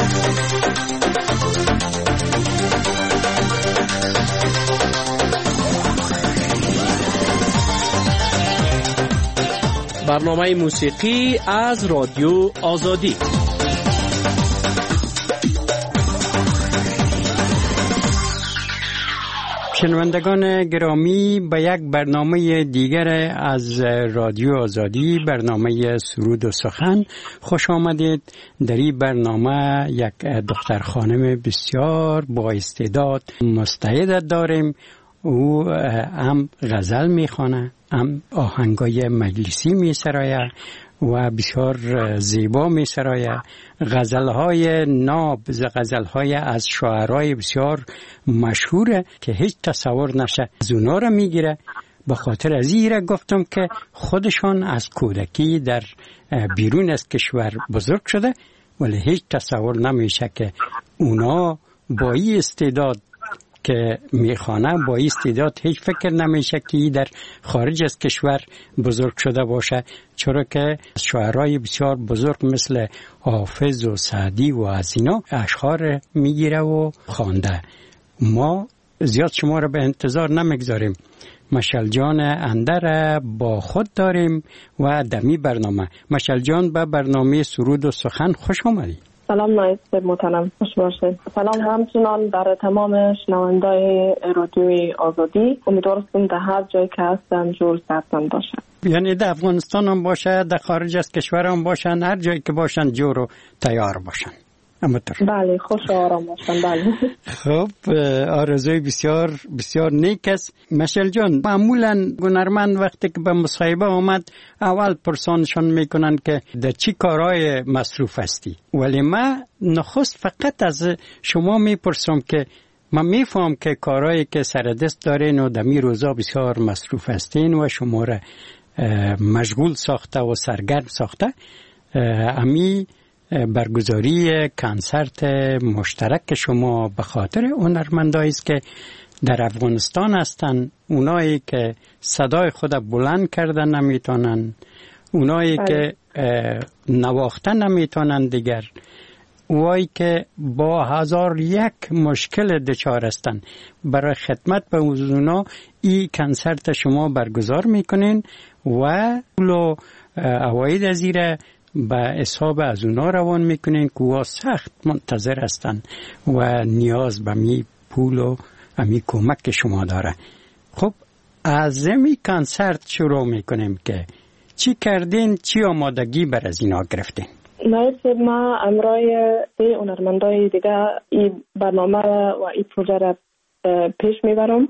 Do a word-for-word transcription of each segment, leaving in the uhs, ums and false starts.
برنامه موسیقی از رادیو آزادی. شنوندگان گرامی، به یک برنامه دیگر از رادیو آزادی، برنامه سرود و سخن خوش آمدید. در این برنامه یک دختر خانم بسیار با استعداد مستعد داریم. او هم غزل میخوانه، هم آهنگای مجلسی میسرایه و بسیار زیبا میسرایه. غزلهای ناب، غزلهای از شاعرای بسیار مشهوره که هیچ تصور نشه از اونا رو میگیره. به خاطر از این گفتم که خودشان از کودکی در بیرون از کشور بزرگ شده، ولی هیچ تصور نمیشه که اونا با این استعداد که میخوانه، با این استعداد هیچ فکر نمیشه که در خارج از کشور بزرگ شده باشه، چرا که شاعرای بسیار بزرگ مثل حافظ و سعدی و از اینا اشعار میگیره و خوانده. ما زیاد شما رو به انتظار نمیگذاریم. مشعل جان اندر با خود داریم و دمی برنامه. مشعل جان، به برنامه سرود و سخن خوش آمدی. سلام نایست محترم، خوش باشید. سلام همچنان در تمام شنوندای رادیوی آزادی. امیدوارم در هر جایی که هستن جور سرتان باشن، یعنی در افغانستان هم باشه، در خارج از کشور هم باشن، هر جایی که باشن جور و تیار باشن. بله، خوش و آرام باشن. بله. خب، آرزوی بسیار بسیار نیک است. مشعل جان، معمولا هنرمند وقتی که به مصاحبه آمد اول پرسانشان میکنن که در چی کارهای مصروف هستی، ولی من نخست فقط از شما میپرسم که من میفهم که کارهایی که سر دست دارین و در می روزا بسیار مصروف هستین و شما را مشغول ساخته و سرگرم ساخته. امی برگزاری کنسرت مشترک شما به خاطر هنرمندایی است که در افغانستان هستن، اونایی که صدای خود بلند کردن نمیتونن، اونایی بله. که نواخته نمیتونن دیگر، اونایی که با هزار یک مشکل دچار هستن. برای خدمت به اونا این کنسرت شما برگزار میکنین و پول عواید از ایره به حساب از اونا روان میکنین که اوها سخت منتظر هستن و نیاز به می پول و می کمک شما داره. خب، از می کنسرت شروع میکنیم که چی کردین، چی آمادگی بر از اینا گرفتین؟ نایست ما امرای سه هنرمندای دیگه این برنامه و این پروژه را پیش میبرم.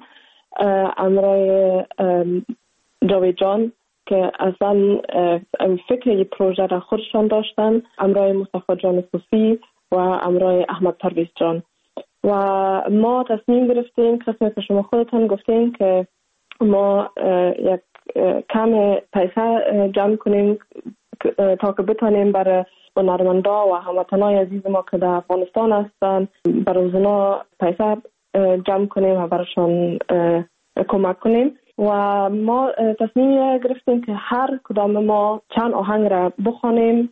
امرای جاوید جان که اصلا فکر این پروژه را خودشان داشتن، امرای مصطفی جان صوفی و امرای احمد پرویز جان. و ما تصمیم گرفتیم، قسمت که شما خودتان گفتین، که ما یک کم پیسه جمع کنیم تا که بتانیم برای هنرمندا و هموطنای عزیز ما که در افغانستان هستن برای اونا پیسه جمع کنیم و برایشان کمک کنیم. و ما تصمیم گرفتیم که هر کدام ما چند آهنگ را بخوانیم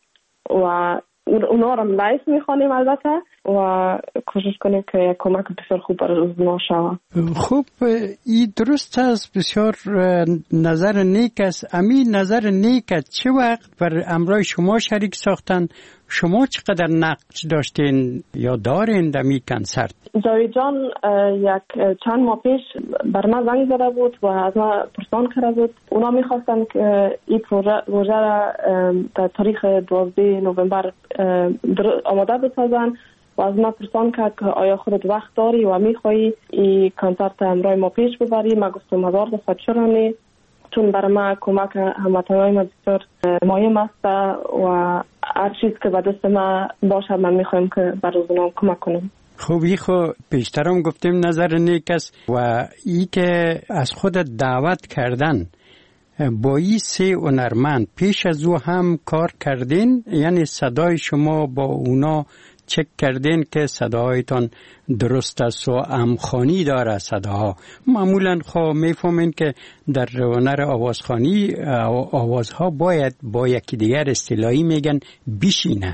و اونا را لایف میخوانیم البته و کوشش کنیم که کمک بسیار خوب برای اونا شود. خوب، این درست است، بسیار نظر نیک است. امی نظر نیک چه وقت بر امرای شما شریک ساختن؟ شما چقدر نقش داشتین یا دارین در می کنسرت؟ جاوید جان یک چند ماه پیش بر من زنگ زده بود و از من پرسان کرده بود. اونا میخواستن که این پروژه را در تاریخ دوازده نوامبر آماده بسازن و از من پرسان کرد که آیا خودت وقت داری و میخوایی این کنسرت امرای ما پیش ببری؟ من گفتم هزار دفعه چرا نه، چون برای من کمک هموطنای ما بسیار مهم است و هر چیز که به دست من باشه من میخوایم که برای اونا کمک کنم. خوبی، خو پیشترم گفتیم نظر نیک است و ای که از خود دعوت کردن با این سه هنرمند پیش از او هم کار کردین، یعنی صدای شما با اونا چک کردین که صدایتان درست است و امخانی داره صداها. معمولا خب میفهمین که در هنر آوازخوانی آوازها باید با یکی دیگر اصطلاحی میگن بشینه،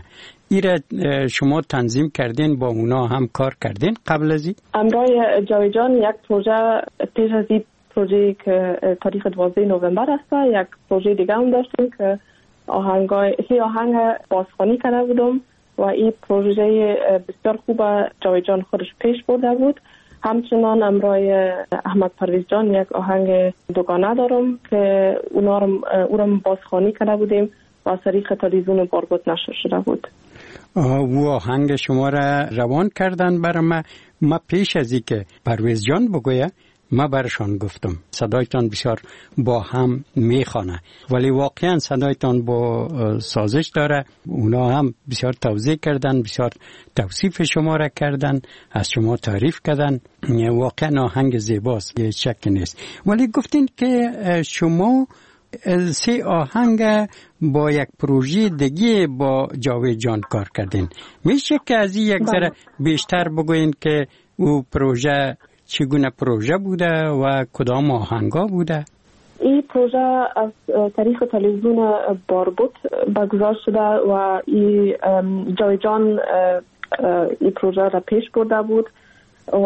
ایره شما تنظیم کردین، با اونا هم کار کردین قبل از این؟ امرای جاوید جان یک پروژه پیش از این پروژه که تاریخ دوازده نوامبر است، یک پروژه دیگه هم داشتیم که آهنگای سی آهنگ بازخوانی کرده بودم و این پروژه بسیار خوب جاوید جان خودش پیش برده بود. همچنان امرای احمد پرویز جان یک آهنگ دوگانه دارم که اونا رو او رو بازخوانی کرده بودیم و از طریق تلویزیون بارگوت نشر شده بود. او آهنگ شما را روان کردن برای ما. ما پیش از این که پرویز جان بگویه ما برشان گفتم صدایتان بسیار با هم میخوانه، ولی واقعا صدایتان با سازش داره. اونا هم بسیار توضیح کردن، بسیار توصیف شما را کردن، از شما تعریف کردن. واقعا آهنگ زیباست، یه شک نیست. ولی گفتین که شما سه آهنگ با یک پروژه دیگه با جاوید جان کار کردین. میشه که از این یک ذره بیشتر بگوین که او پروژه چگونه پروژه بوده و کدام آهنگا بوده؟ این پروژه از طریق تلویزیون باربوت برگزار شده و این جاوید جان این پروژه را پیش برده بود و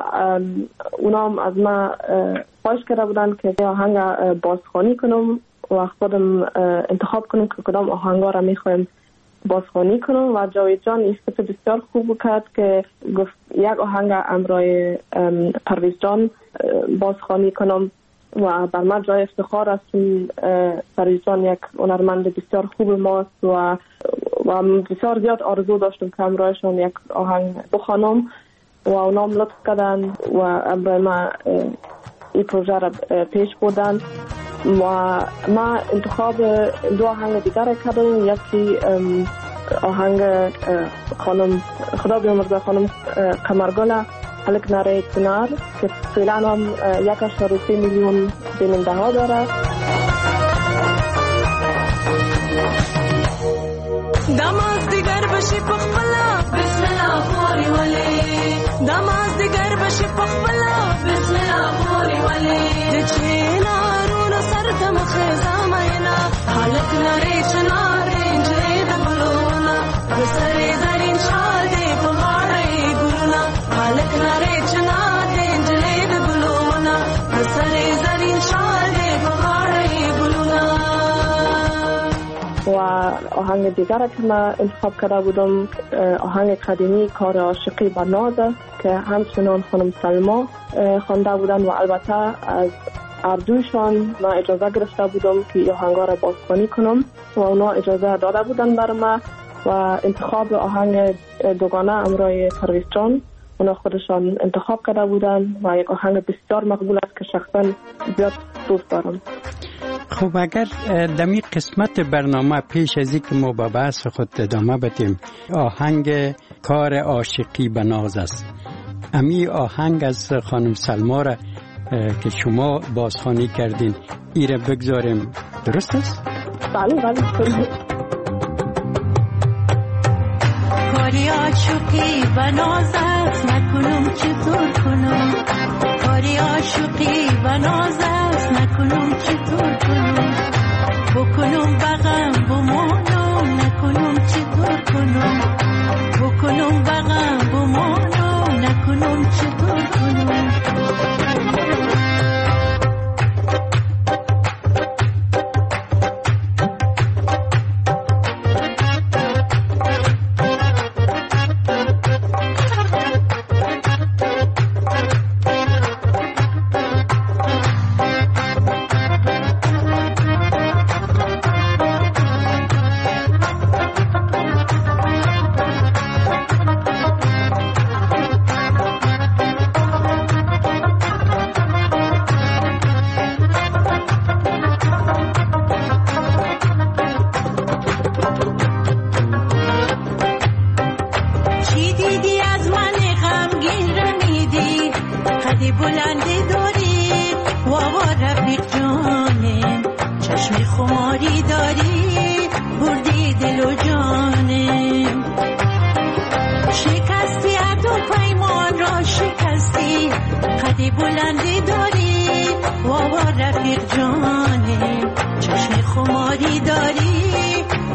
اونا هم از ما خواهش کرده بودن که آهنگ بازخوانی کنم و خودم انتخاب کنم که کدام آهنگا را میخوایم بازخوانی کنم و جاوید جان این فکر بسیار خوب کرد که گفت یک آهنگ امرای پرویز جان بازخوانی کنم و بر من جای افتخار است چون پرویز جان یک هنرمند بسیار خوب ماست و و بسیار زیاد آرزو داشتم که امرایشان یک آهنگ بخوانم و اونام لطف کردن و امرای ما این پروژه را پیش بردن و ما انتخاب دو آهنگ دیگر کردم. یکی آهنگ خانم خدا بیامرزه خانم قمرگل هلک نره کنار که فعلا هم یک اشتار سه میلیون بیننده ها داره. داماز دیگر بشی پخبلا بسم الله خوری ولی داماز دیگر بشی پخبلا بسم الله خوری ولی دچینا رونو سردم خزام اینا حالت نری چناری جید بلونا بسری زرین شادی بغاری گلونا حالت نری چناری جید بلونا بسری زرین شادی بغاری گلونا. و آهنگ دیگر که من انتخاب کرده بودم آهنگ قدیمی کار عاشقی به نازه که همچنان خانم سلما خوانده بودن و البته از اردوشان من اجازه گرفته بودم که آهنگا را بازخوانی کنم و اونا اجازه داده بودن بر من و انتخاب آهنگ دوگانه امرای پرویز جان اونا خودشان انتخاب کرده بودن و یک آهنگ بسیار مقبول است که شخصا زیاد دوست دارم. خب اگر دمی قسمت برنامه پیش از اینکه ما با بحث خود ادامه بدیم آهنگ کار عاشقی به ناز است، امی آهنگ از خانم سلما را که شما بازخوانی کردین ایره بگذاریم، درست است؟ بله بله. کاری عاشقی به ناز است نکنم چطور کنم، کاری عاشقی به ناز است نکنم چطور کنم، بکنم بغم بمانم نکنم چطور کنم، بکنم بغم بمانم نکنم چطور کنم.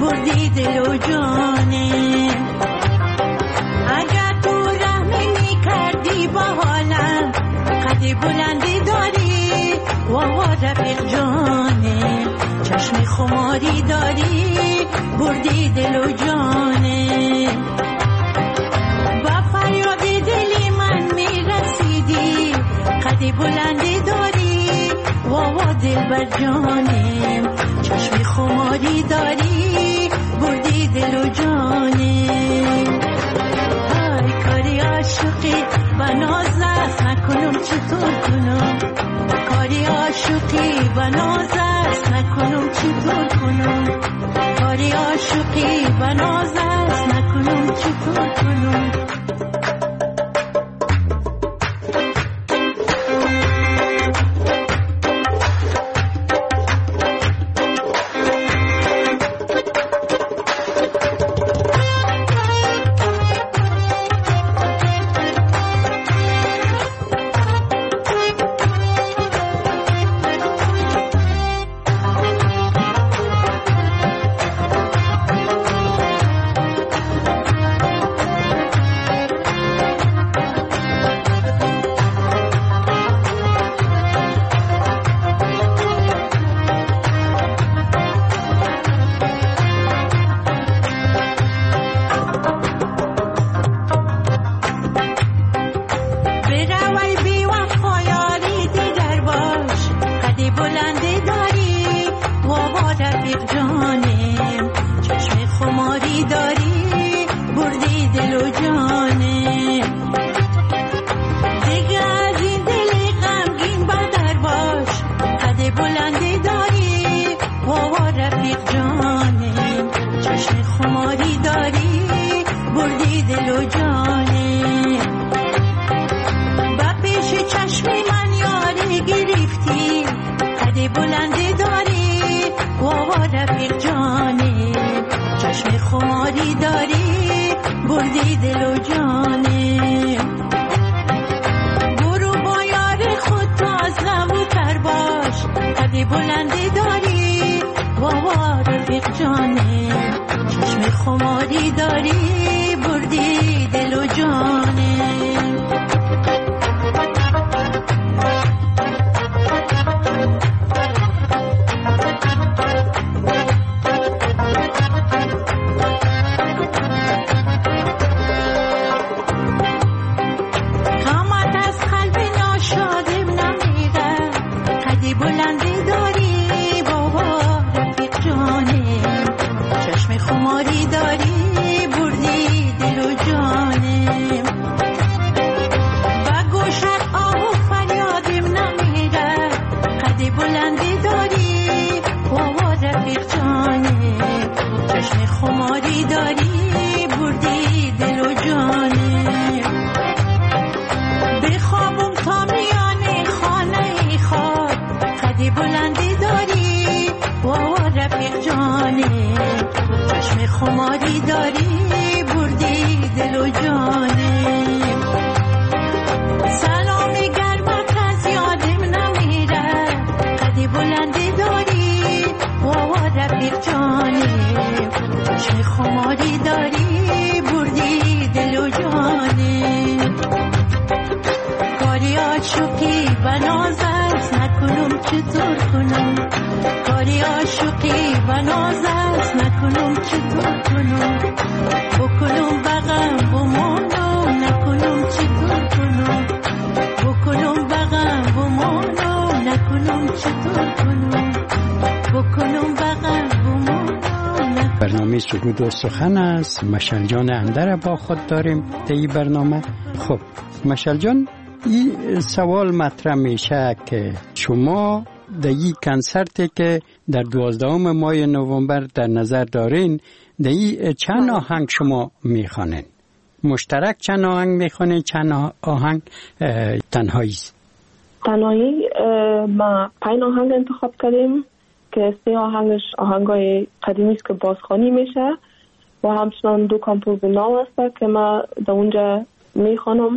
بردی دل و جانه. اگر تو رحمی می کردی با حالم، قد بلندی داری و رفیق جانه. چشم خماری داری بردی دل و جانه. با فریاد دلی من می رسیدی، قد بلندی داری و دل بر جانه. چشم خماری داری بردی دل و جانه. های کاری عاشقی و ناز است، نکنم چطور کنم. کاری عاشقی و ناز است، نکنم چطور کنم. کاری عاشقی و ناز است، نکنم چطور کنم. برنامه سرود و سخن است. مشعل جان اندر با خود داریم در این برنامه. خب مشعل جان، این سوال مطرح میشه که شما در این کنسرتی که در دوازدهم ماه نوامبر در نظر دارین، در این چند آهنگ شما میخوانین؟ مشترک چند آهنگ میخوانین؟ چند آهنگ تنهایی؟ تنهایی ما پنج آهنگ انتخاب کردیم که سه آهنگش آهنگای قدیمی است که بازخوانی میشه و همچنان دو کامپوز نو است که ما در اونجا میخوانم.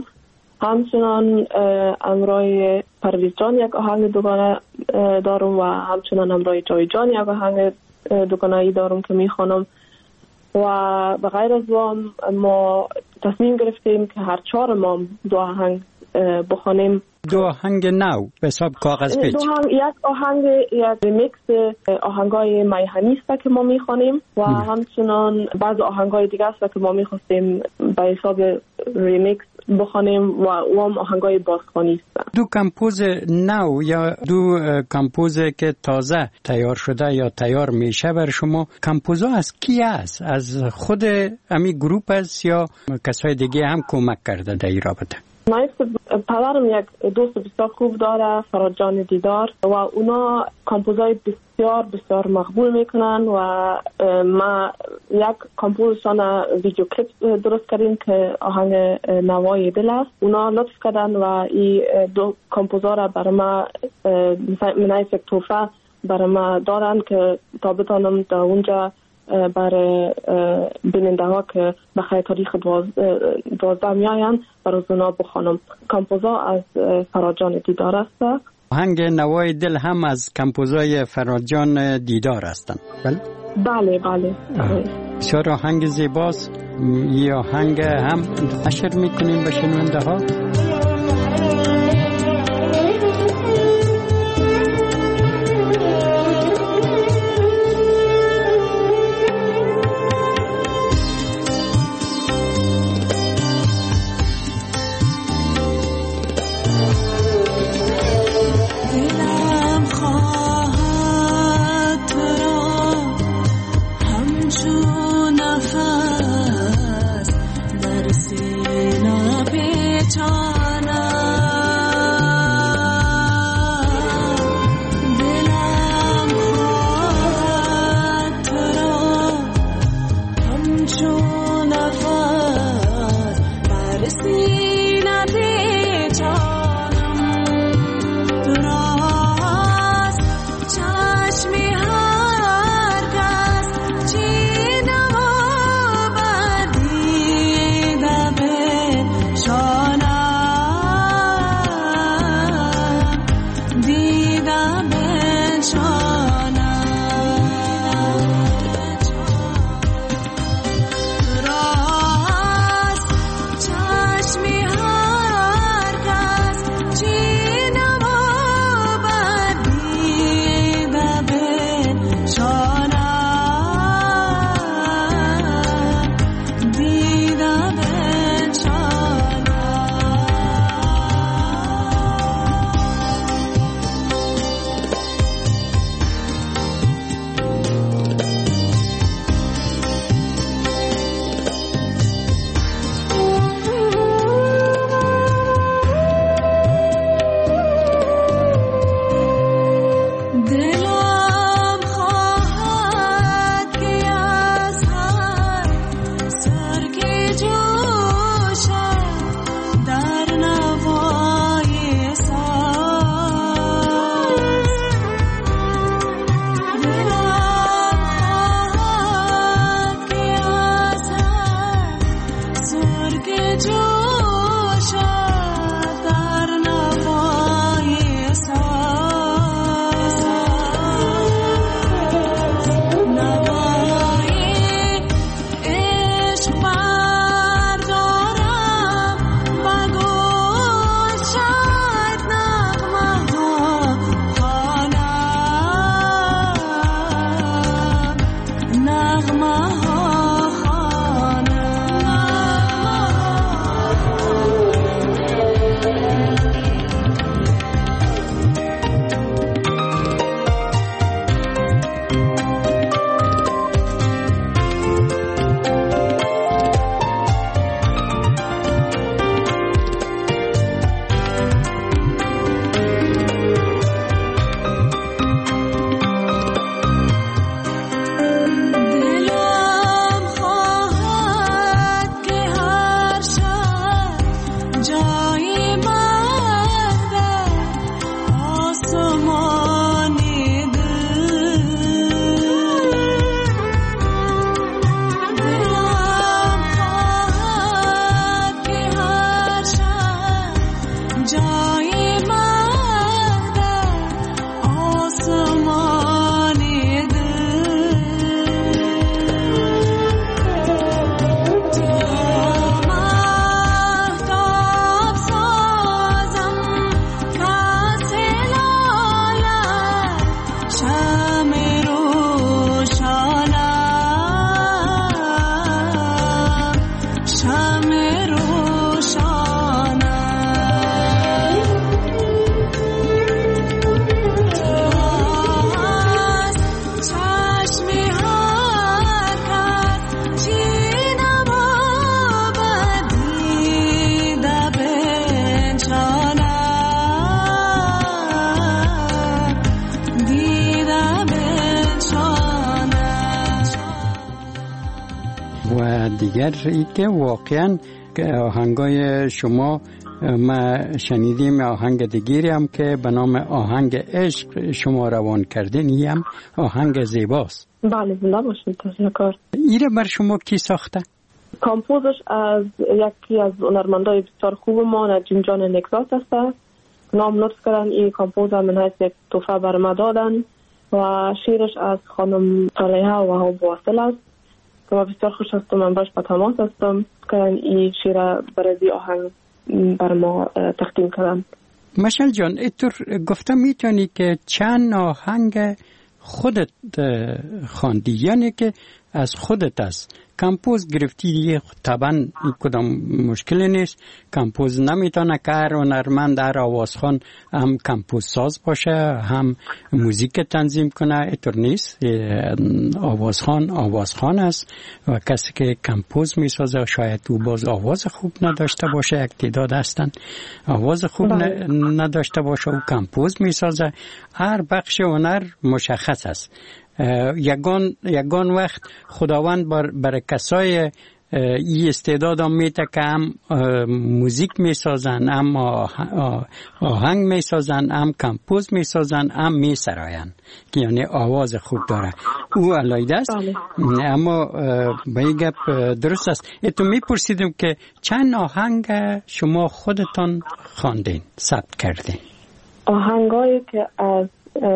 همچنان امرای پرویز جان یک آهنگ دوگانه دارم و همچنان امرای جای جان یک آهنگ دوگانایی دارم که میخوانم و به غیر از وام ما تصمیم گرفتیم که هر چهار ما دو آهنگ بخوانیم. دو آهنگ نو به حساب کاغذ پیچ. دو آهنگ، یک آهنگ یک ریمیکس آهنگای میهنی است که ما میخوانیم و م. همچنان بعض آهنگای دیگه است که ما میخواستیم به حساب ریمیکس بخوانیم و اون آهنگای بازخوانی است. دو کمپوز نو یا دو کمپوز که تازه تیار شده یا تیار میشه بر شما، کمپوزا از کی است؟ از خود امی گروپ است یا کسای دیگه هم کمک کرده در این رابطه؟ نایست پدرم یک دوست بسیار خوب داره، فراد جان دیدار، و اونا کمپوزای بسیار بسیار مقبول میکنن و ما یک کمپوزشان ویدیو کلیپ درست کردیم که آهنگ نوای دل است. اونا لطف کردن و این دو کمپوزا را برای ما منایف یک توفه برای ما دارن که تا بتانم در اونجا برای بیننده ها که بخیر تاریخ دوازده می آین برای اونا بخوانم. کمپوزا از فراد جان دیدار است. آهنگ نوای دل هم از کمپوزای فراد جان دیدار هستند. بله بله بله. بسیار آهنگ زیباست. یه آهنگ هم نشر میکنیم به شنونده ها. همه روشن است چشمی هر کس چینم آبدیده بنشانه دیده بنشانه. و دیگر ای که واقعا آهنگای شما ما شنیدیم آهنگ دیگری هم که به نام آهنگ عشق شما روان کردین، این هم آهنگ زیباست. بله زنده باشید. تشکر. ایره بر شما کی ساخته؟ کامپوزش از یکی از هنرمندای بسیار خوب ما نجیم جان نکزات است. نام لطف کردن این کامپوزر من هست یک تحفه بر ما دادن و شیرش از خانم صالحه و وهاب واصل است که ما بسیار خوش هستم. من باش به تماس هستم که این شیر برای آهنگ بر ما تقدیم کردن. مشعل جان اینطور گفتم میتونی که چند آهنگ خودت خواندی، یعنی که از خودت است کمپوز گرفتی دیگه، طبعا این کدام مشکلی نیست. کمپوز نمیتونه که هر هنرمند هر آوازخوان هم کمپوز ساز باشه هم موزیک تنظیم کنه، اینطور نیست. آوازخوان آوازخوان است و کسی که کمپوز میسازه شاید او باز آواز خوب نداشته باشه، یک تعداد هستن آواز خوب نداشته باشه و کمپوز میسازه. هر بخش هنر مشخص است. یگان یگان وقت خداوند بر, بر کسای این استعداد هم میده که هم موزیک میسازن، هم آهنگ میسازن، هم کمپوز میسازن، هم میسراین که یعنی آواز خوب داره. او علیده است. اما به این گپ درست است. اتو میپرسیدم که چند آهنگ شما خودتان خواندین، ثبت کردین؟ آهنگایی که از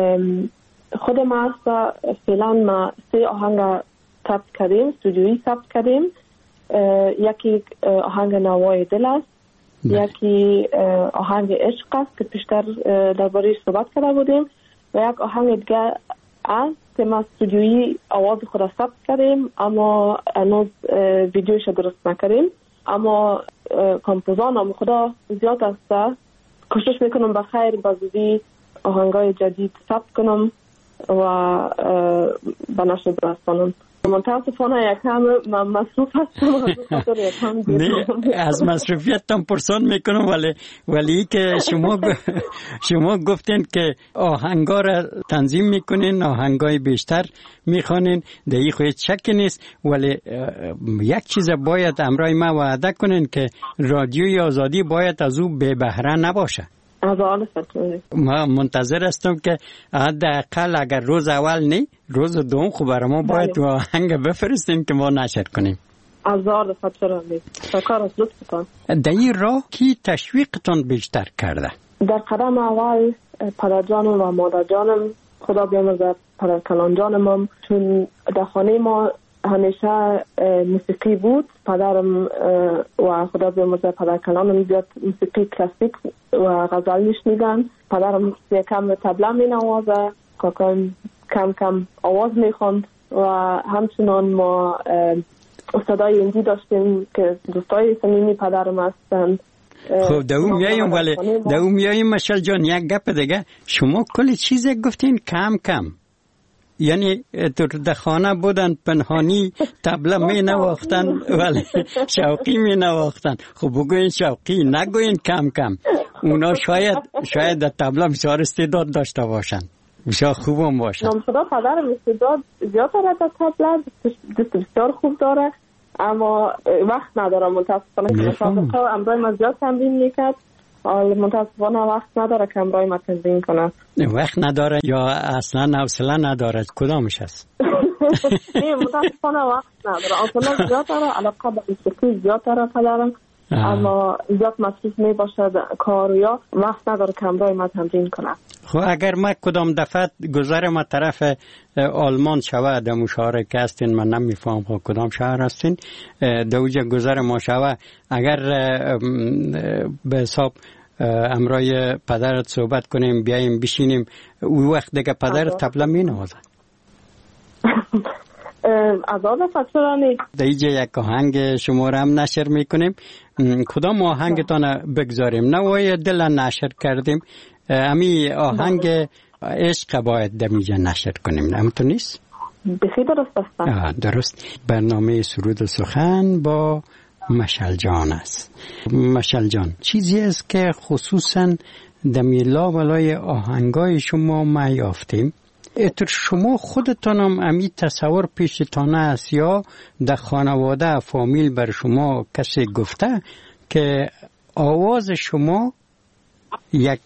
خود ما هست فعلا ما سه آهنگ ثبت کردیم، استودیویی ثبت کردیم. یکی آهنگ نوای دل است، یکی آهنگ عشق است که پیشتر درباره‌اش صحبت کرده بودیم و یک آهنگ دیگه است که ما استودیویی آواز خود ثبت کردیم اما هنوز ویدیوش درست نکردیم. اما کمپوزان هم خدا زیاد است، کوشش میکنم بخیر بزودی آهنگای جدید ثبت کنم و به نشر برسانم. متاسفانه یکم من مصروف هستم. از مصروفیت تام پرسان میکنم، ولی ولی که شما شما گفتین که آهنگا را تنظیم میکنین، آهنگای بیشتر میخوانین، دیگه خود شک نیست. ولی یک چیز باید امرای ما وعده کنین که رادیوی آزادی باید از او بی بهره نباشه. ما منتظر هستم که حداقل اگر روز اول نی روز دوم خب برای ما باید آهنگ بفرستیم که ما نشر کنیم. از آل فتره می شکر از لطفتان. در این راه کی تشویقتان بیشتر کرده؟ در قدم اول پدر جانم و مادر جانم، خدا بیامرزه پدر کلان جانم، چون در خانه ما همیشه موسیقی بود. پدرم و خدا بیامرزه پدر کلانم زیاد موسیقی کلاسیک و غزل میشنیدن. پدرم یکم طبله می نوازه، کاکایم کم کم آواز می خوند و همچنان ما استادای هندی داشتیم که دوستای صمیمی پدرم هستن. خب در اون میاییم، ولی در اون میاییم مشعل جان یک گپ دیگه، شما کلی چیز گفتین کم کم، یعنی در خانه بودن پنهانی طبله می نواختن ولی شوقی می نواختن. خب بگوین شوقی، نگوین کم کم. اونا شاید شاید در طبله بسیار استعداد داشته باشن، بسیار خوب هم باشن. نام خدا پدرم استعداد زیاد داره در طبله، دست بسیار خوب داره اما وقت نداره متاسفانه که مسابقه امرای ما زیاد تمرین میکرد، متاسفانه وقت نداره که امرای ما تمرین کنه. وقت نداره یا اصلا حوصله نداره؟ کدامش هست؟ نه متاسفانه وقت نداره. اصلا زیاد داره، علاقه به موسیقی زیاد داره پدرم، اما زیاد مصروف می باشه کار یا وقت نداره که امرای ما تمرین کنه. خب اگر ما کدام دفعه گذر ما طرف آلمان شوه در مشاوره که هستین، من نمیفهم خب کدام شهر هستین، دوجه گذر ما شوه، اگر به حساب امرای پدرت صحبت کنیم بیاییم بشینیم، او وقت دیگه پدرت طبله می نوازه. آزاد فصلانی دیجه یک آهنگ شما را هم نشر میکنیم. کدام آهنگتان بگذاریم؟ نوای دل نشر کردیم، امی آهنگ عشق باید دمیجه نشر کنیم، همتون نیست؟ بسیار درست است. درست. برنامه سرود و سخن با مشعل جان است. مشعل جان، چیزی است که خصوصا دمیلا ولای آهنگای شما ما یافتیم، اتر شما خودتان هم امی تصور پیشتان است یا در خانواده فامیل بر شما کسی گفته که آواز شما یک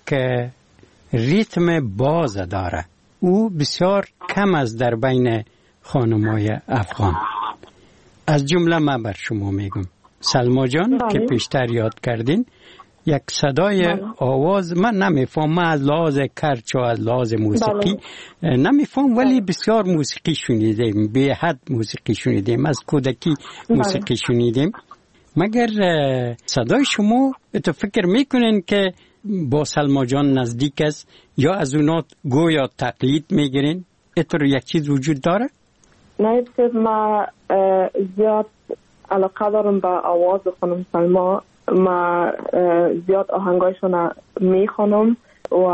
ریتم باز داره؟ او بسیار کم است در بین خانمای افغان. از جمله ما بر شما میگم سلما جان که پیشتر یاد کردین، یک صدای آواز من نمیفهم، من از لحاظ کرچ و از لحاظ موسیقی نمیفهم، ولی بسیار موسیقی شنیدیم، به حد موسیقی شنیدیم، از کودکی موسیقی شنیدیم. مگر صدای شما تو فکر میکنین که با سلما جان نزدیک است یا از اونات گویا تقلید میگیرین؟ اتر یک چیز وجود داره؟ نه، ما زیاد علاقه دارم به آواز خانم سلما. ما زیاد آهنگایشون میخوانم و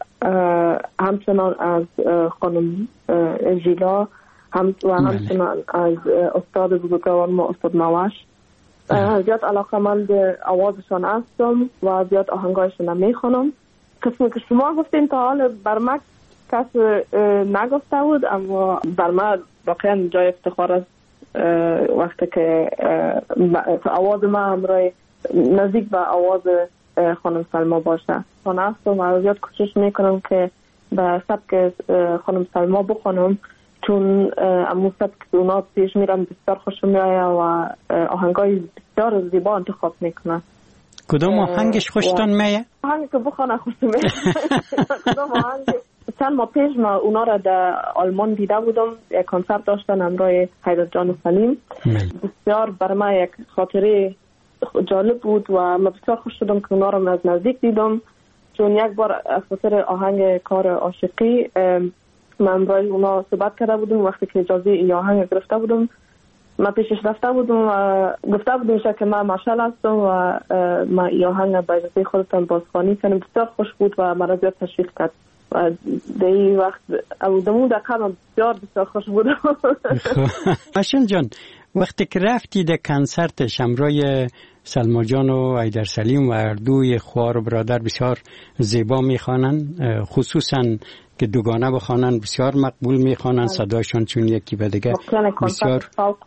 همچنان از خانم ژیلا هم و همچنان از استاد بزرگوار ما استاد نواش زیاد علاقه من به آوازشون هستم و زیاد آهنگایشون میخوانم. قسمی که شما گفتین تا حال بر من کس نگفته بود، اما بر من واقعا جای افتخار است وقتی که آواز ما همراه نزدیک به آواز خانم سلما باشه. من هستم و زیاد کوشش میکنم که به سبک خانم سلما بخونم، چون امو سبک اونا پیش میرم بسیار خوش میآید و آهنگای بسیار زیبا انتخاب میکنن. کدام آهنگش خوشتان میاد؟ آهنگی که بخونه خوش میاد. کدام آهنگ؟ چند ماه پیش ما اونا را در آلمان دیده بودم، یک کنسرت داشتن همراه حیدر جان سلیم. بسیار برای من یک خاطره جالب بود و من بسیار خوش شدم که اونا را از نزدیک دیدم، چون یک بار از خاطر آهنگ کار عاشقی من برای اونا صحبت کرده بودم. وقتی که اجازه این آهنگ گرفته بودم من پیشش رفته بودم و گفته بودم که من مشعل هستم و من این آهنگ به اجازه خودتان بازخوانی کنم. بسیار خوش بود و مرا زیاد تشویق کرد و در این وقت دمون دقیقا من بسیار بسیار خوش بودم. مشعل جان، وقتی که رفتی در کنسرتش همراه سلما جان و حیدر سلیم و اردوی خوار و برادر بسیار زیبا میخوانن، خصوصا که دوگانه بخوانن بسیار مقبول میخوانن، صدایشان چون یکی به دیگه بسیار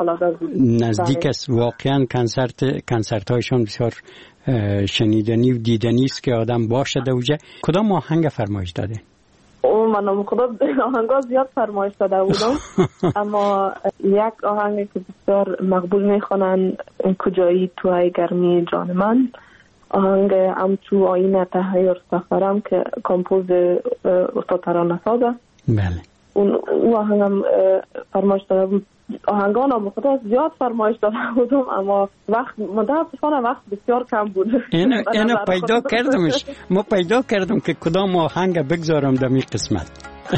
نزدیک است. واقعا کنسرت کنسرت هایشان بسیار شنیدنی و دیدنی است که آدم باشه دوجه. کدام آهنگ فرمایش داده؟ او من خدا آهنگا زیاد فرمایش داده بودم اما یک آهنگ که بسیار مقبول میخوانن کجایی تو ای گرمی جان من، آهنگ ام تو آینه تحیر سفرم که کمپوز استاد ترانه ساز است. بله اون او آهنگم فرمایش داده بود. آهنگان هم خدا زیاد فرمایش داده بودم اما وقت متاسفانه وقت بسیار کم بود. اینو اینو پیدا کردمش، ما پیدا کردم که کدام آهنگ بگذارم در می قسمت.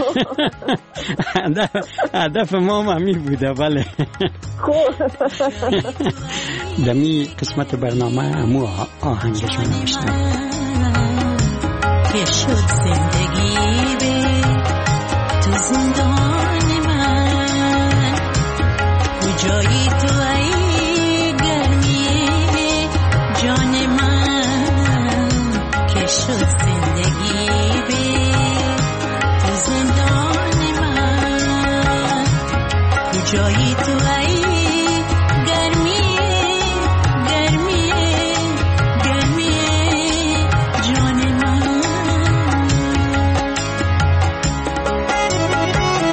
هدف ما هم همین بوده. بله در می قسمت برنامه همو آهنگشون نوشتم که شد زندگی به تو زندان من، کجایی تو ای گرمی جان من، که شد زندگی به تو زندان من، کجایی تو ای گرمی گرمی گرمی جان من.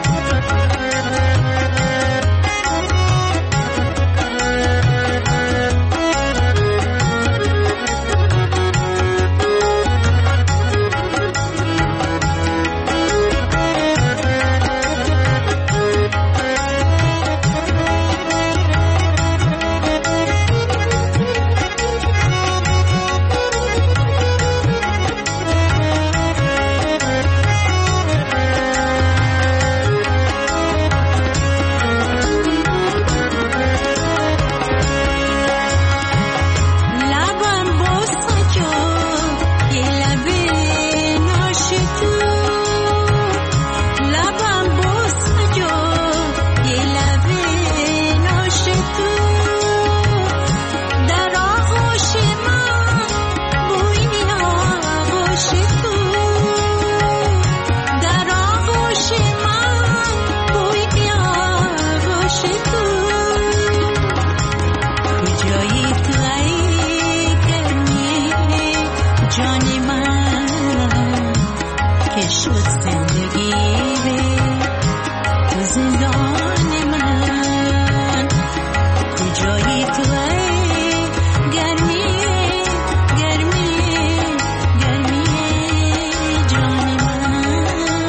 جانی من که شد زندگی تو زندان من کجایی تو ای گرمی گرمی گرمی جانی من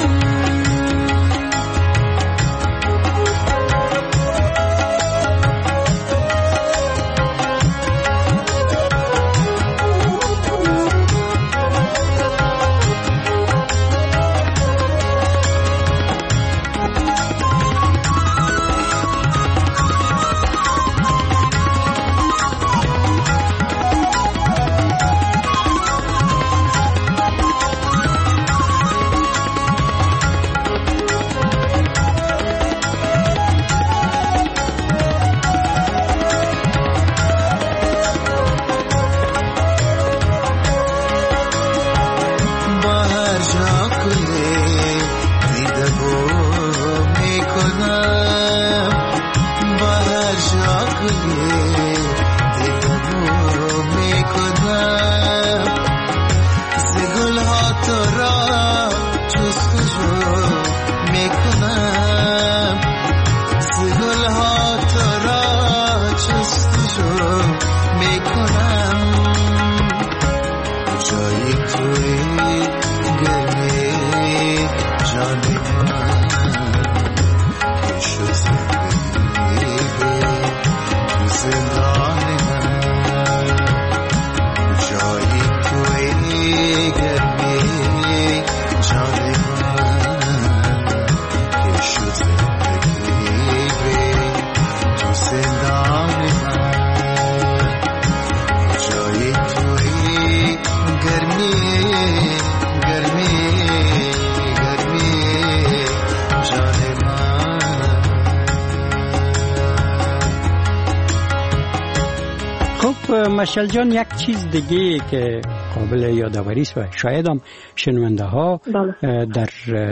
مشعل جان، یک چیز دیگه که قابل یادآوری است و شاید هم شنونده ها در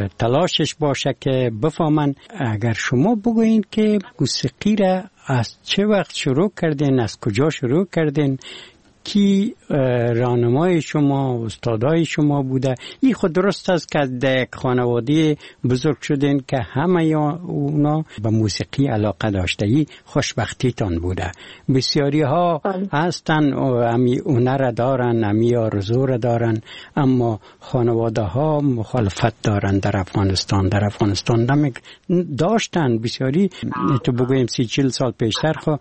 تلاشش باشه که بفهمن، اگر شما بگوین که موسیقی را از چه وقت شروع کردین، از کجا شروع کردین، کی راهنمای شما، استادای شما بوده؟ این خود درست است که در یک خانواده بزرگ شدین که همه اونا به موسیقی علاقه داشته، ای خوشبختیتان بوده. بسیاری ها هستن امی هنر دارن، امی آرزو را دارن، اما خانواده ها مخالفت دارن. در افغانستان در افغانستان داشتن بسیاری، تو بگویم سی چل سال پیشتر خو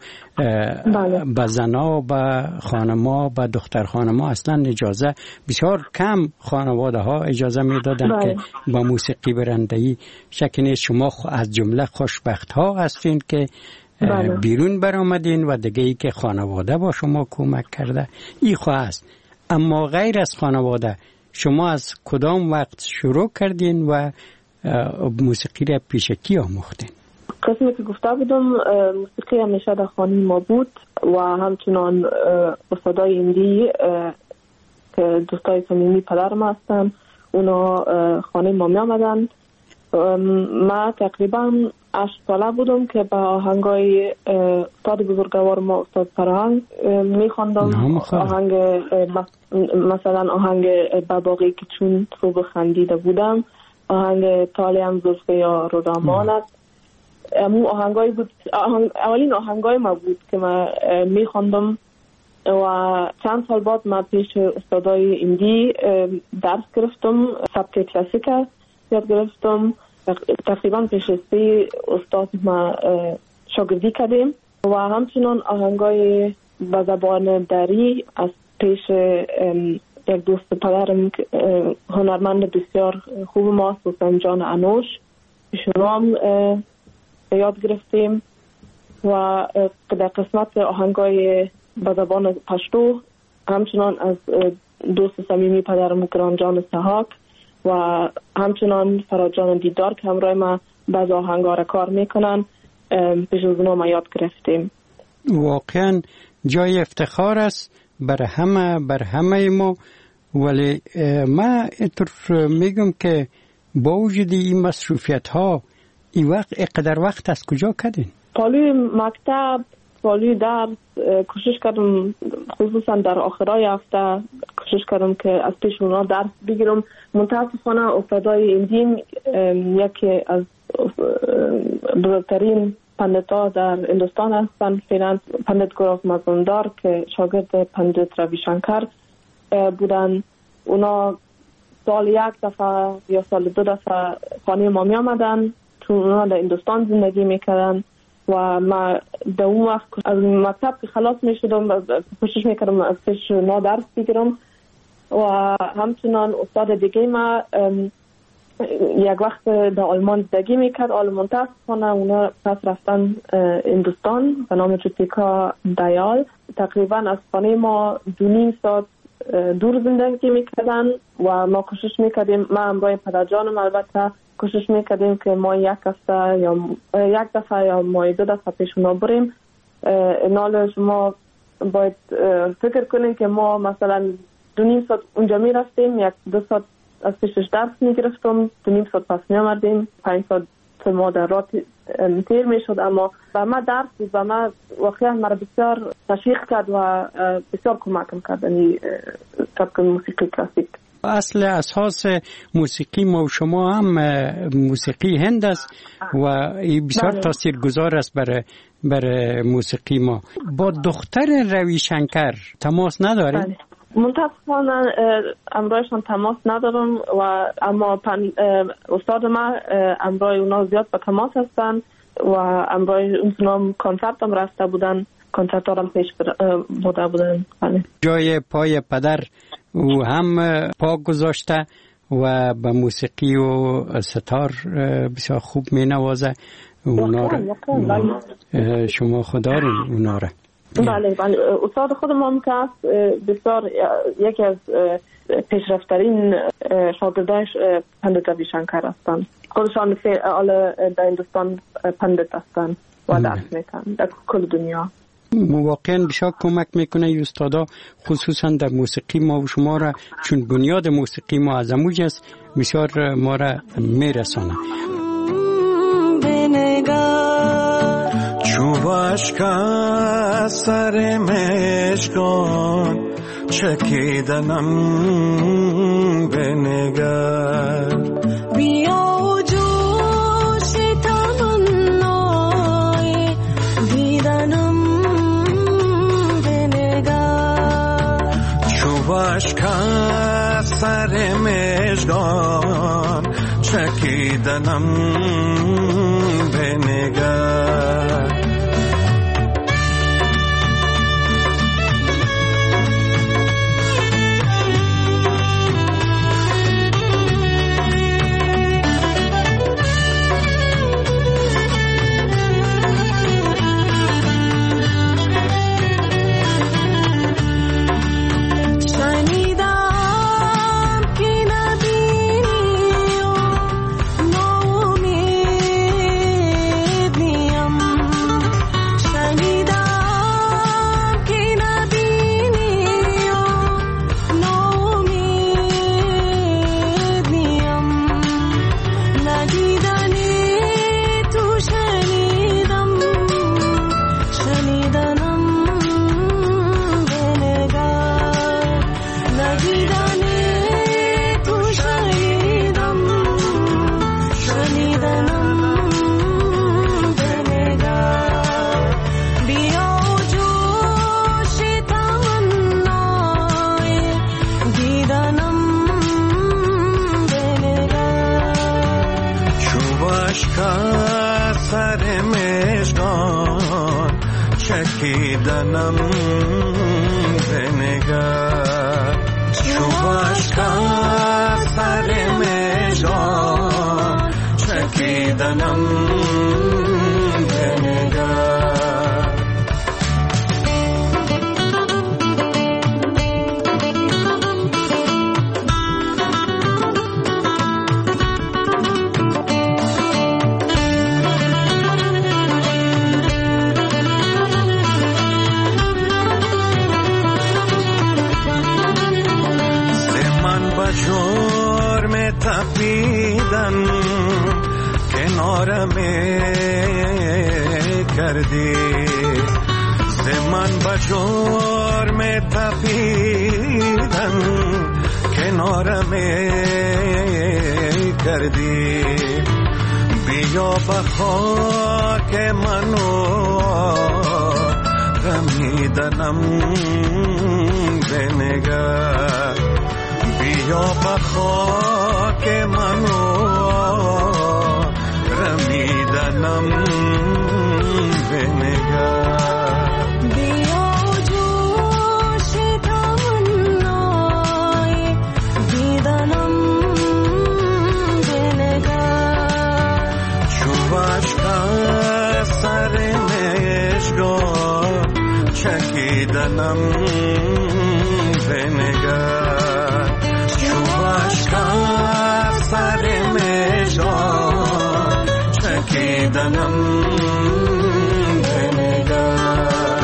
به زنا، به خانما، به دختر خانما اصلا اجازه، بسیار کم خانواده ها اجازه می دادن که با موسیقی برندهی. شک نیست شما از جمله خوشبخت ها هستین که بله. بیرون برآمدین و دیگه ای که خانواده با شما کمک کرده ای خو است. اما غیر از خانواده شما از کدام وقت شروع کردین و موسیقی را پیش کی آموختین؟ قسمی که گفته بودم موسیقی همیشه در خانه ما بود و همچنان استادای هندی که دوستای صمیمی پدرم هستن اونا خانه ما می آمدن. ما تقریبا هشت ساله بودم که با آهنگای استاد بزرگوار ما استاد فرهنگ می خواندم. آهنگ مثلا آهنگ بباقی که چون صبح خندیده بودم، آهنگ تالیم زلفه یا رودامانت، امو آهنگای بود. آهنگ، اولین آهنگای ما بود که ما می خواندم و چند سال بعد ما پیش استادای هندی درس گرفتم، سبک کلاسیک یاد گرفتم. تقریبا پیش سه استاد ما شاگردی کردیم و همچنان آهنگای با زبان دری از پیش یک دوست پدرم هنرمند بسیار خوب ما، حسین جان انوش، ایشون هم یاد گرفتیم و در قسمت آهنگای با زبان پشتو همچنان از دوست صمیمی پدرم گران جان سحاک و همچنان فراجان دیدار که همراه ما بعض آهنگا را کار میکنن پیش از اونا ما یاد گرفتیم. واقعا جای افتخار است بر همه بر همه ما. ولی ما اینطور میگم که با وجود این مصروفیت ها این وقت اقدر وقت از کجا کردین؟ پالوی مکتب، پالوی درس کوشش کردم، خصوصا در آخرای هفته کوشش کردم که از پیش اونا درس بگیرم. متاسفانه استادای این دین یکی از بزرگترین پندتا در هندوستان هستند. فعلا پندت گروف مزاندار که شاگرد پندت روی شنکر بودن، اونا سال یک دفعه یا سال دو دفعه خانه ما می آمدن، چون اونا در هندوستان زندگی میکردن و ما در اون وقت از مکتب که خلاص می شدم کوشش میکردم از پیش اونا درس بگیرم. و همچنان استاد دیگه ما یک وقت در آلمان زندگی میکرد، آلمان متاسفانه اونا پس رفتن هندوستان به نام جوتیکا دیال. تقریبا از خانه ما دو نیم ساعت دور زندگی میکردن و ما کوشش میکردیم، ما همراه پدرجانم البته کوشش میکردیم که ما یک هفته یا یک دفعه یا ما دو دفعه پیش اونا بریم. اینال شما باید فکر کنیم که ما مثلا دو نیم ساعت اونجا میرفتیم، یک دو ساعت از پیشش درس میگرفتم، دو نیم ساعت پس میامردیم، پنج ساعت ما در راه تیر میشد. اما به ما درس بود و ما واقعا مرا بسیار تشویق کرد و بسیار کمکم کرد این سبک موسیقی کلاسیک. اصل اساس موسیقی ما و شما هم موسیقی هند است و این بسیار تاثیرگذار است برای برای موسیقی ما. با دختر روی شنکر تماس نداریم؟ بله. متاسفانه امرایشان تماس ندارم و اما پن استاد ما امرای اونا زیاد به تماس هستن و امرای اونها کنسرت هم رفته بودن، کنسرت هم پیش بوده بودن. بله. جای پای پدر او هم پا گذاشته و به موسیقی و ستار بسیار خوب می نوازه اونا را. شما خدارین اونا را. بله بله، استاد خودم هم که است بسیار یکی از پیشرفترین شاگرداش پندت روی شنکر هستند. خودشان فعال در هندوستان پندت هستند و درس میکنن در کل دنیا. واقعا بسیار کمک میکنه این استادا، خصوصا در موسیقی ما و شما را، چون بنیاد موسیقی ما از اموج است، بسیار ما را میرسانه. چوبش که سر مشکان چکیدنم بنگر، بیا و جوش تمنای دیدنم بنگر. چوبش که سر مشکان چکیدنم بنگر. چکیدنم بنگر. چوبش که سر مژگان چکیدنم بنگر. جرم تپیدن کنارم کردی، ز من به جرم تپیدن پارمی کردی بیا به خاک منو رمیدنم بنگر بیا به خاک منو رمیدنم بنگر چکیدنم بنگر چوبش که سر مژگان چکیدنم بنگر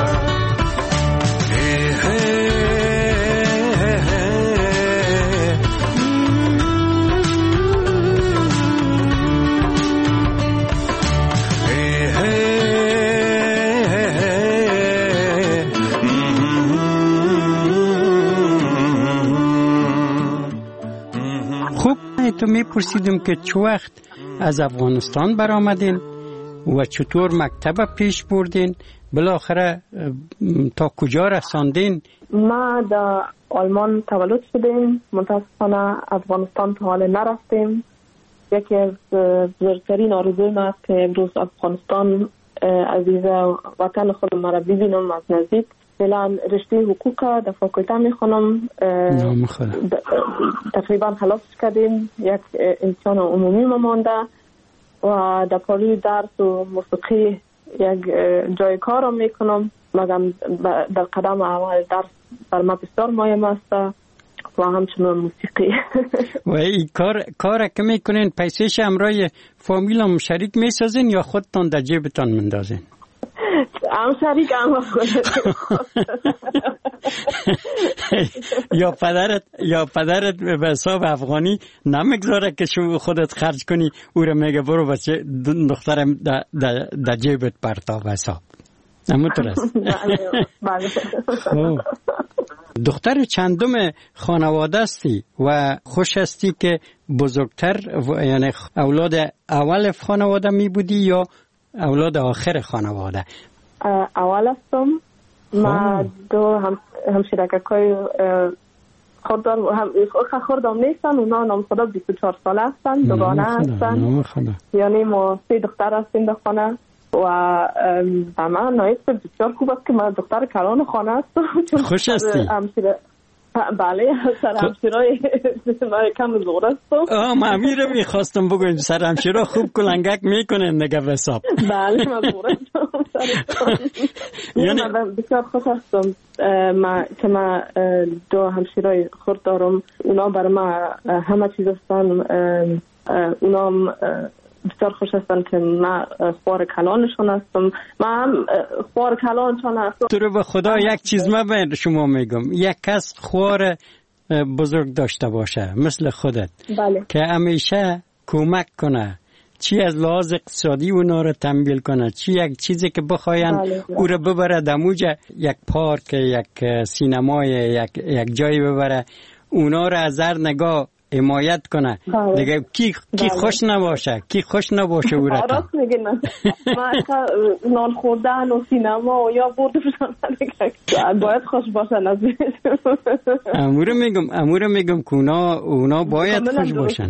تو میپرسیدم که چه وقت از افغانستان برآمدین و چطور مکتب پیش بردین بالاخره تا کجا رساندین؟ ما در آلمان تولد شدیم، متاسفانه افغانستان تا حال نرفتیم. یکی از بزرگترین آرزوی ما است که امروز افغانستان عزیز وطن خود ما را ببینم از نزدیک. فعلا رشته حقوق در فاکولته میخونم، تقریبا خلاص کردیم. یک امتحان عمومی ما مانده و در پاری درس و موسیقی یک جای کار را میکنم. مگم در قدم اول درس بر ما بسیار مهم است و همچنان موسیقی. و این کار کار که میکنین پیسهش همراه فامیلم شریک میسازین یا خودتان در جیبتان مندازین؟ هم شریک هم خودت. یا پدرت یا پدرت به حساب افغانی نمیگذاره که شما خودت خرج کنی، او رو میگه برو بچه دخترم در جیبت پرتاب حساب. همونطور است. بله. دختر چندم خانواده استی و خوش استی که بزرگتر یعنی اولاد اول خانواده می بودی یا اولاد آخر خانواده؟ اول هستم. ما دو هم همشیرکای خوددار هم خودم نیستن، اونا نام خدا بیست و چهار ساله هستن، دوگانه هستن. یعنی ما سه دختر هستیم در خانه و به من نایست بسیار خوب است که من دختر کلان خانه هستم. خوش هستی؟ بله، سر همشیرای من کم زور هستم. آه من امیره میخواستم بگویم سر همشیرا خوب کلنگک میکنن نگه حساب. بله من زور هستم. یعنی من بسیار خوش هستم که من دو همشیرای خورد دارم. اونا برای من همه چیز هستن. اونا هم بسیار خوش هستن که من خوار کلانشون هستم. من هم خوار کلانشون هستم. تو رو به خدا یک چیز من به شما میگم، یک کس خوار بزرگ داشته باشه مثل خودت. بله. که همیشه کمک کنه، چی از لحاظ اقتصادی اونا رو تمویل کنه، چی یک چیزی که بخواین بله. او رو ببره دموجه، یک پارک، یک سینمای، یک, یک جایی ببره، اونا رو از هر نگاه حمایت کنه. بله. دیگه کی کی بله. خوش نباشه، کی خوش نباشه او را. راست میگی نه. ما نان خوردن و سینما و یا برد بشن باید خوش باشن از امور میگم امور میگم که اونا اونا باید خوش باشن.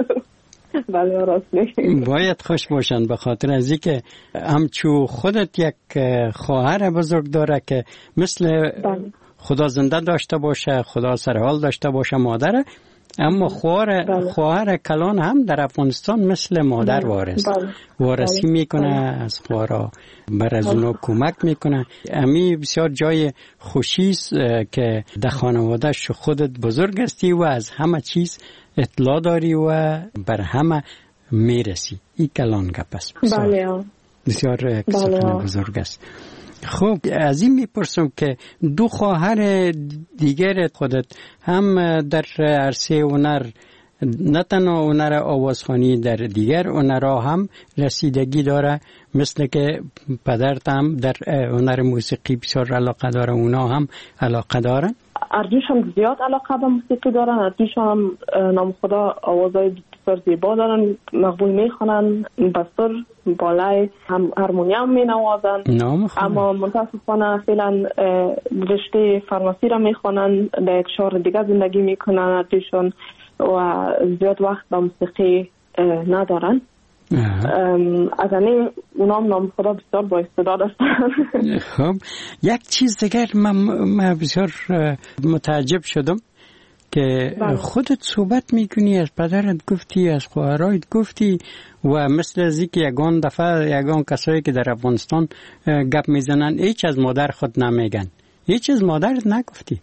بله راست میگی. باید خوش باشن به خاطر از اینکه همچو خودت یک خواهر بزرگ داره که مثل بله. خدا زنده داشته باشه، خدا سرحال داشته باشه مادره، اما خواهر بله. خواهر کلان هم در افغانستان مثل مادر وارث بله. وارثی بله. میکنه بله. از خواهرها بر از اونا کمک میکنه. امی بسیار جای خوشی است که در خانوادهش خودت بزرگ هستی و از همه چیز اطلاع داری و بر همه میرسی. این کلان گپ است. بله. بسیار سخن بزرگ است. خب از این میپرسم که دو خواهر دیگر خودت هم در عرصه هنر، نه تنها هنر آوازخوانی، در دیگر هنرها هم رسیدگی داره، مثل که پدرت هم در هنر موسیقی بسیار علاقه داره، اونا هم علاقه دارن؟ اردوشان زیاد علاقه به موسیقی دارن. اردوشان نام خدا آوازهای بسیار زیبا دارن، مقبول میخونن، بسر بالای هم هارمونیوم می نوازن. اما متاسفانه فعلا رشته فارماسی را میخونن، در یک شهر دیگه زندگی میکنن اردوشان و زیاد وقت به موسیقی ندارن. از این اونام نام خدا بسیار با استعداد هستن. خب یک چیز دیگر من, من بسیار متعجب شدم که بله. خودت صحبت میکنی، از پدرت گفتی، از خواهرایت گفتی و مثل از اینکه یگان دفعه یگان کسایی که در افغانستان گپ میزنن هیچ از مادر خود نمیگن. هیچ از مادرت نگفتی؟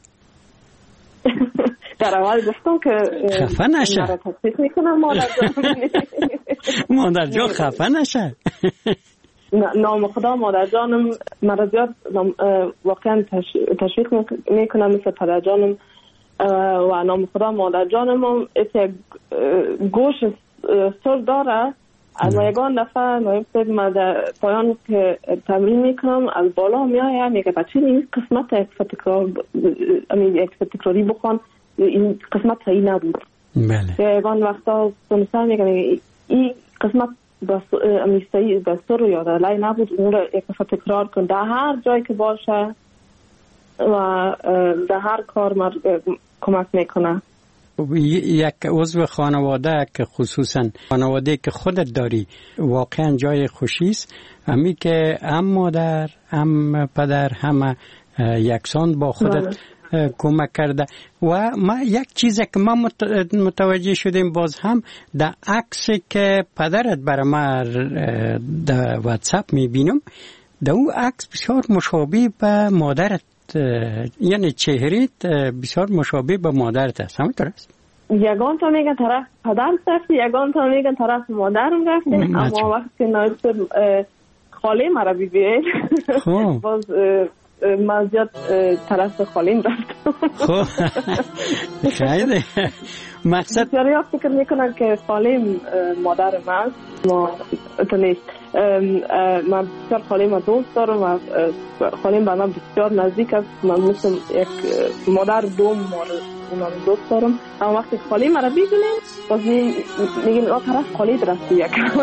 در اول گفتم که خفه نشه. مرا تصدیق میکنم مادر جان. مادر جان خفه نشه. نام خدا مادر جانم مرا زیاد واقعا تشویق میکنم مثل پدر جانم و نام خدا مادر جانم هم یک گوش سر داره. از یگان دفعه نایب ما در پایان که تمرین میکنم از بالا میایم میگه بچه این قسمت یک فتکرار یک فتکراری بخوان، این قسمت صحیح نبود. بله. یگان وقتا سنسر میگه این قسمت بس امی صحیح بسر رو یاد لای نبود، اون رو یک فتکرار کن در هر جایی که باشه و در هر کار مر... کمک میکنه. یک عضو خانواده که خصوصا خانواده که خودت داری واقعا جای خوشی است، امی که هم مادر هم پدر هم یکسان با خودت کمک کرده. و ما یک چیزی که ما متوجه شدیم باز هم در عکس که پدرت برای ما در واتساپ میبینم، در اون عکس بسیار مشابه به مادرت، یعنی چهرهت بسیار مشابه به مادرت است. همینطور است؟ یگان تا میگن طرف پدرم رفتی، یگان تا میگن طرف مادرم رفتی. اما وقتی که نایب خاله مرا بیبید باز من زیاد طرف خالیم رفتم. خب خیلی مقصد بسیاری ها فکر میکنن که خالیم مادر من ما تو نیست. من بسیار خالیم دوست دارم و خالیم به من بسیار نزدیک است. من مثل یک مادر دوم اونم دوست دارم. اما وقتی خالیم مرا بیبینیم باز میگیم آه طرف خالی درستی یکم.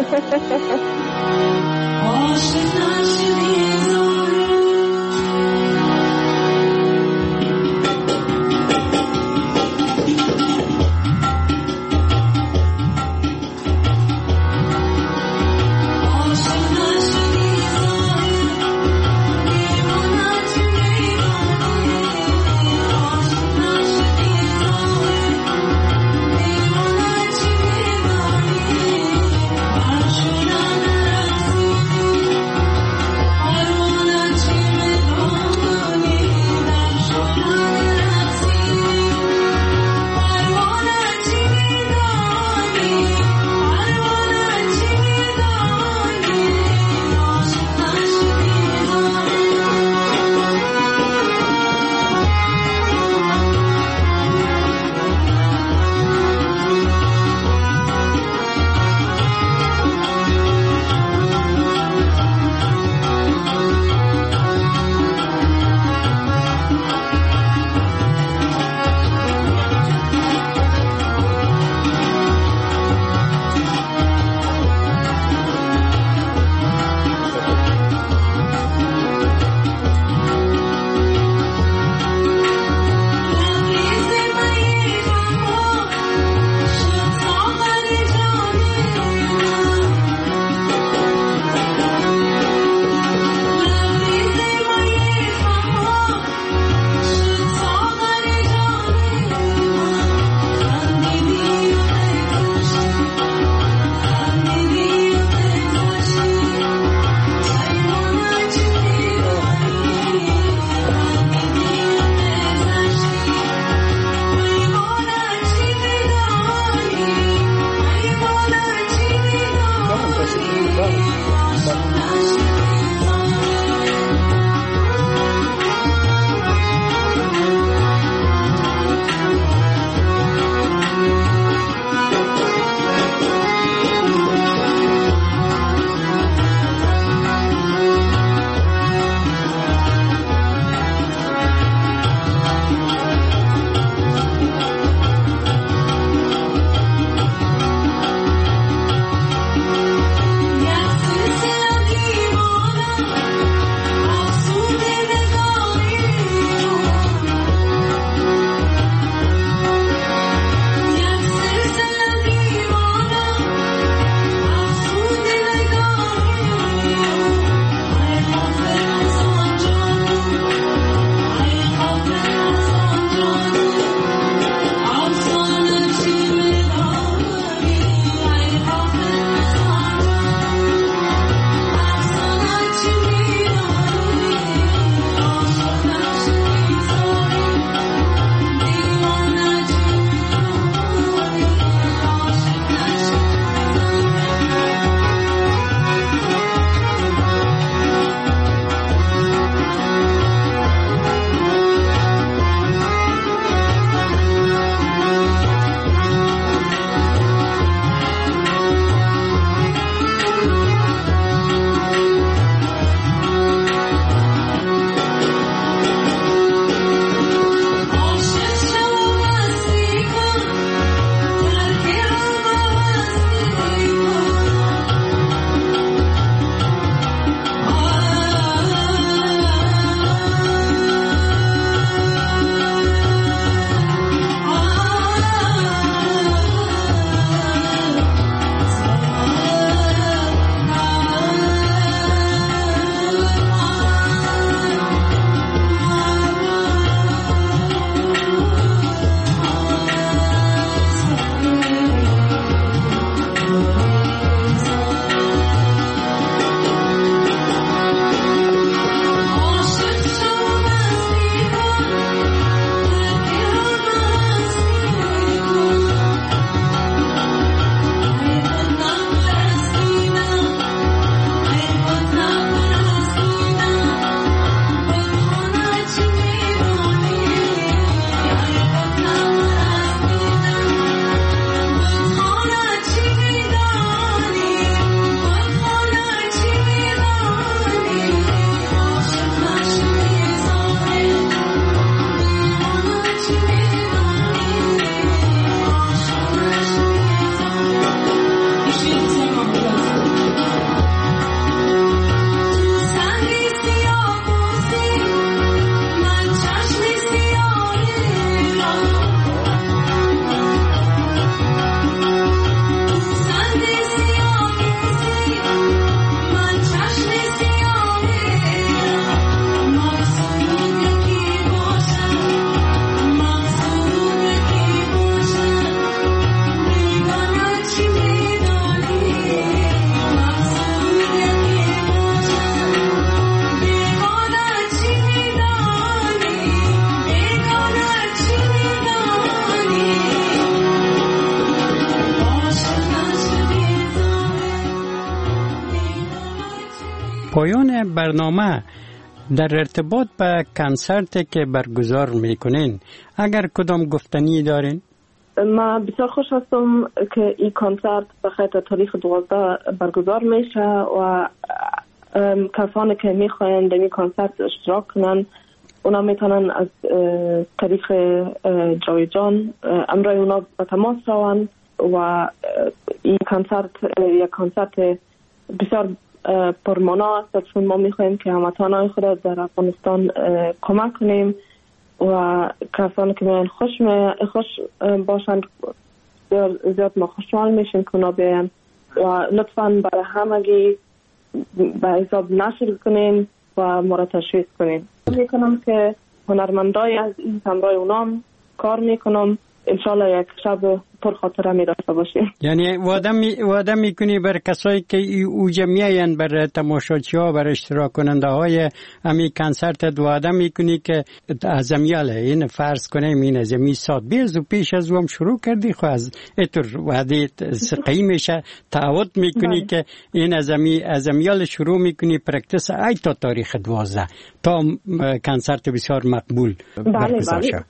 این برنامه در ارتباط به کنسرتی که برگزار میکنین اگر کدام گفتنی دارین؟ ما بسیار خوش هستم که این کنسرت به خاطر تاریخ دوازده برگزار میشه و کسانی که میخواین در این کنسرت اشتراک کنن اونا میتونن از طریق جاوید جان امرای اونا به تماس روان و این کنسرت یک کنسرت بسیار پرمانا است چون ما میخوایم که هموطنان خود در افغانستان کمک کنیم و کسانی که میان خوش می خوش باشند زیاد ما خوشحال میشیم که اونا بیان و لطفاً برای همگی به حساب نشر کنیم و ما را تشویق کنیم. میکنم که هنرمندای از این تمرای اونام کار میکنم انشالله یک شب پر خاطره می داشته باشیم. یعنی وعده می وعده میکنی بر کسایی که اوجا میاین بر تماشاچی ها بر اشتراک کننده های امی کنسرت وعده میکنی که از امیاله این فرض کنیم این از امی ساعت بیست و پیش از وام شروع کردی خو از اتر وعده سقی میشه تعهد میکنی که این از امی از امیال شروع میکنی پرکتیس ای تا تاریخ دوازده تا کنسرت بسیار مقبول برگزار شه.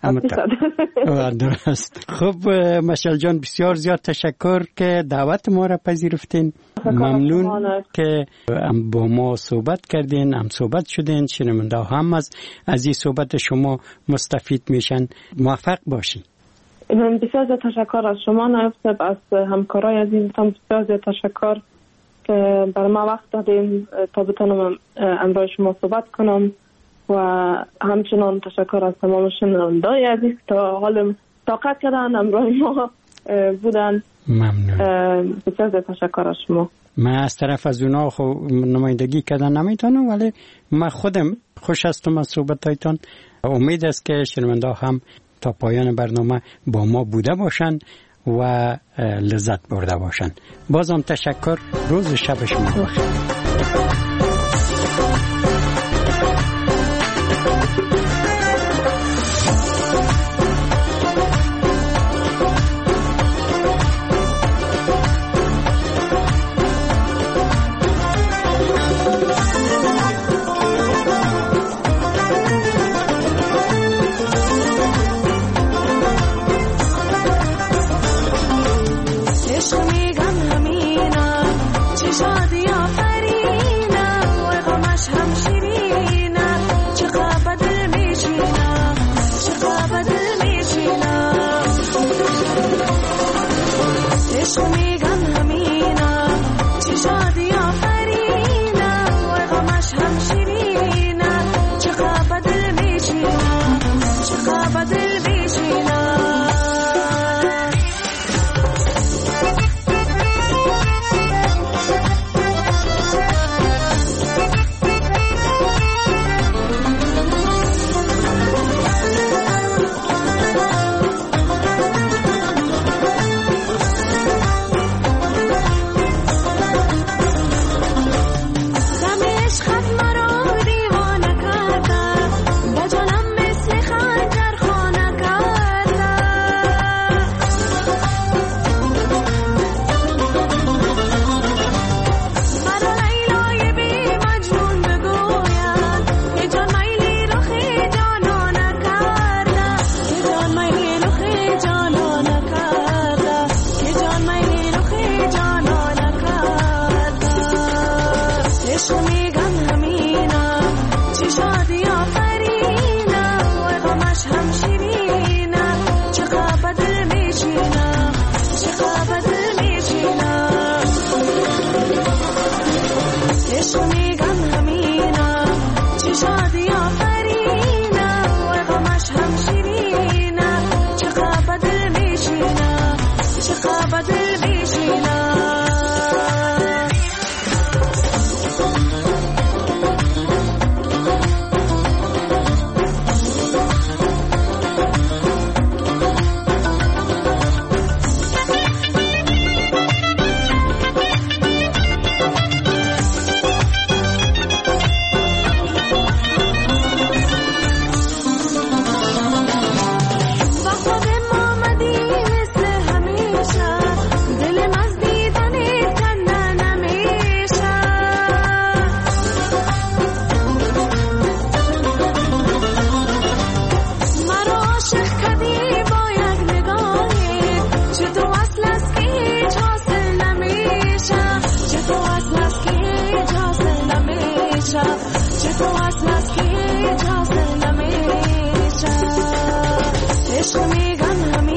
درست. خب مشعل جان بسیار زیاد تشکر که دعوت ما را پذیرفتین. ممنون که با ما صحبت کردین، هم صحبت شدین. شنونده هم از از این صحبت شما مستفید میشن. موفق باشین. من بسیار زیاد تشکر از شما نایب صاحب، از همکارای عزیزتان بسیار زیاد تشکر که برای ما وقت دادین تا بتونم امروز شما صحبت کنم و همچنان تشکر از تمام شنونده‌های عزیز تا حال طاقت کردن امروز ما بودن. ممنون. بسیار زیاد تشکر از شما. من از طرف از اونا خو نمایندگی کردن نمیتونم ولی من خودم خوش هستم از صحبتایتان. امید است که شنونده هم تا پایان برنامه با ما بوده باشن و لذت برده باشن. بازم تشکر. روز شب شما بخیر. عشق میگن همین